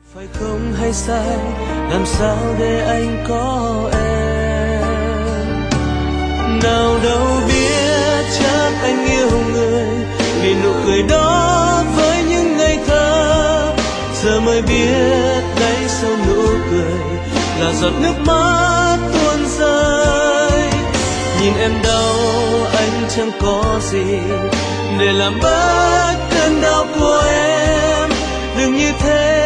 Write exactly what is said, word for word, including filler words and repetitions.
Phải không hay sai, làm sao để anh có em? Nào đâu biết chắc anh yêu người vì nụ cười đó với những ngây thơ. Giờ mới biết đáy sau nụ cười là giọt nước mắt tuôn rơi. Nhìn em đau anh chẳng có gì để làm bớt cơn đau của em. Đừng như thế